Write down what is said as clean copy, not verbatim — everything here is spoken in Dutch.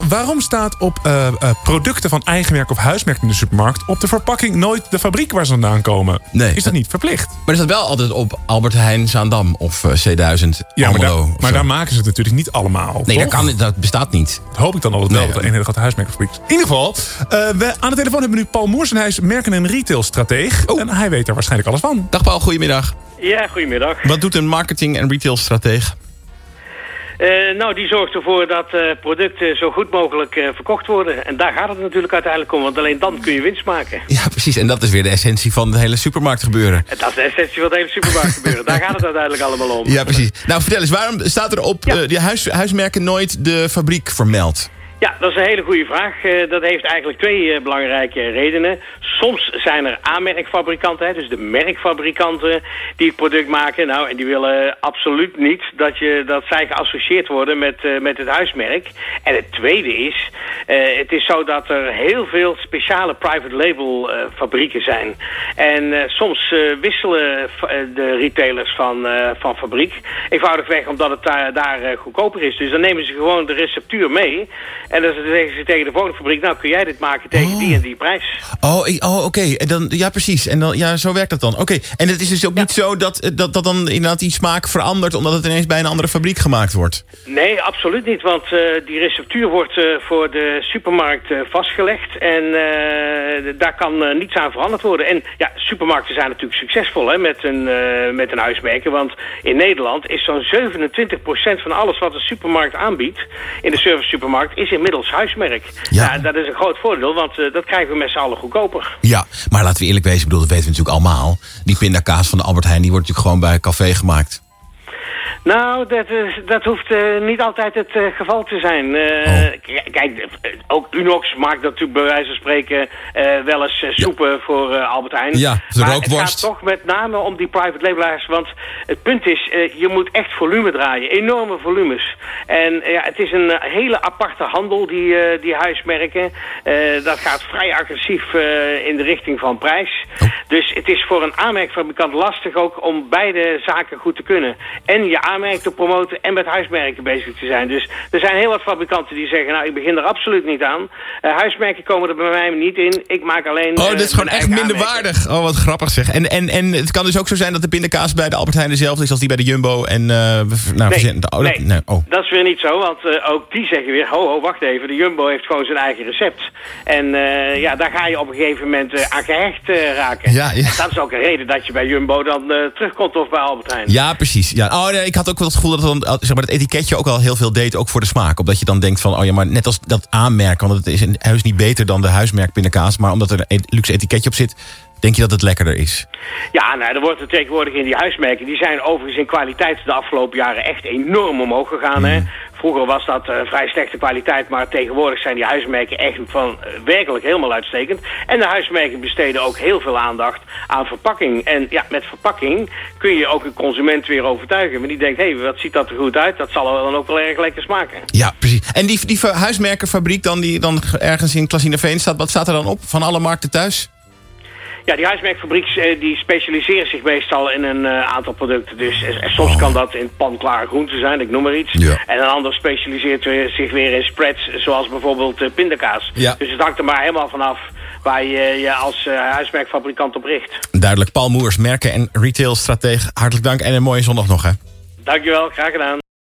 waarom staat op producten van eigen merk of huismerk in de supermarkt op de verpakking nooit de fabriek waar ze vandaan komen? Nee. Is dat niet verplicht? Maar er staat wel altijd op Albert Heijn, Zaandam of C1000. Ja, Almelo, maar daar maken ze het natuurlijk niet allemaal. Nee, toch? dat bestaat niet. Dat hoop ik dan altijd wel, Nee. dat er een hele grote huismerkfabriek is. In ieder geval, aan de telefoon hebben we nu Paul Moers en hij is merken- en retailstratege. Oh. En hij weet daar waarschijnlijk alles van. Dag Paul, goedemiddag. Ja, goedemiddag. Wat doet een marketing- en retailstratege? Die zorgt ervoor dat producten zo goed mogelijk verkocht worden. En daar gaat het natuurlijk uiteindelijk om, want alleen dan kun je winst maken. Ja, precies. En dat is weer de essentie van het hele supermarktgebeuren. En dat is de essentie van het hele supermarkt gebeuren. Daar gaat het uiteindelijk allemaal om. Ja, precies. Nou, vertel eens, waarom staat er op die huismerken nooit de fabriek vermeld? Ja, dat is een hele goede vraag. Dat heeft eigenlijk twee belangrijke redenen. Soms zijn er aanmerkfabrikanten, hè, dus de merkfabrikanten die het product maken. Nou, en die willen absoluut niet dat zij geassocieerd worden met het huismerk. En het tweede is, het is zo dat er heel veel speciale private label fabrieken zijn. En soms wisselen de retailers van fabriek. Eenvoudigweg omdat het daar goedkoper is. Dus dan nemen ze gewoon de receptuur mee. En dan zeggen ze tegen de volgende fabriek, nou kun jij dit maken tegen die en die prijs. Oké. En dan, ja, precies. En dan, ja, zo werkt dat dan. Oké. En het is dus ook niet zo dat dan inderdaad die smaak verandert omdat het ineens bij een andere fabriek gemaakt wordt? Nee, absoluut niet. Want die receptuur wordt voor de supermarkt vastgelegd. En daar kan niets aan veranderd worden. En ja, supermarkten zijn natuurlijk succesvol hè, met een huismerken. Want in Nederland is zo'n 27% van alles wat een supermarkt aanbiedt in de service supermarkt is inmiddels huismerk. Ja. Dat is een groot voordeel, want dat krijgen we met z'n allen goedkoper. Ja, maar laten we eerlijk wezen, bedoel, dat weten we natuurlijk allemaal. Die pindakaas van de Albert Heijn, die wordt natuurlijk gewoon bij een café gemaakt. Nou, dat hoeft niet altijd het geval te zijn. Kijk, ook Unox maakt natuurlijk bij wijze van spreken wel eens soepen voor Albert Heijn. Ja, de maar rookworst. het gaat toch met name om die private labelaars. Want het punt is, je moet echt volume draaien. Enorme volumes. En ja, het is een hele aparte handel, die huismerken. Dat gaat vrij agressief in de richting van prijs. Dus het is voor een aanmerkfabrikant lastig ook om beide zaken goed te kunnen. En je aanmerk te promoten en met huismerken bezig te zijn. Dus er zijn heel wat fabrikanten die zeggen, nou, ik begin er absoluut niet aan. Huismerken komen er bij mij niet in. Ik maak alleen... dit is gewoon echt minderwaardig. Oh, wat grappig zeg. En het kan dus ook zo zijn dat de pindakaas bij de Albert Heijn dezelfde is als die bij de Jumbo en... Nee, dat is weer niet zo, want ook die zeggen weer, wacht even, de Jumbo heeft gewoon zijn eigen recept. En daar ga je op een gegeven moment aan gehecht raken. Ja. Dat is ook een reden dat je bij Jumbo dan terugkomt of bij Albert Heijn. Ja, precies. Ja. Ik had ook wel het gevoel dat dan, zeg maar, het etiketje ook al heel veel deed, ook voor de smaak. Omdat je dan denkt van, maar net als dat aanmerk, want het is heus niet beter dan de huismerk pindakaas, maar omdat er een luxe etiketje op zit, denk je dat het lekkerder is? Ja, nou, er wordt er tegenwoordig in die huismerken, die zijn overigens in kwaliteit de afgelopen jaren echt enorm omhoog gegaan, hè. Vroeger was dat vrij slechte kwaliteit, maar tegenwoordig zijn die huismerken echt werkelijk helemaal uitstekend. En de huismerken besteden ook heel veel aandacht aan verpakking. En ja, met verpakking kun je ook een consument weer overtuigen. Maar die denkt, wat ziet dat er goed uit? Dat zal er dan ook wel erg lekker smaken. Ja, precies. En die huismerkenfabriek dan, die dan ergens in Klasinaveen staat, wat staat er dan op? Van alle markten thuis? Ja, die huismerkfabriek die specialiseren zich meestal in een aantal producten. Dus soms kan dat in panklare groenten zijn, ik noem maar iets. Ja. En een ander specialiseert zich weer in spreads, zoals bijvoorbeeld pindakaas. Ja. Dus het hangt er maar helemaal vanaf waar je je als huismerkfabrikant op richt. Duidelijk. Paul Moers, merken- en retailstratege. Hartelijk dank en een mooie zondag nog, hè. Dankjewel, graag gedaan.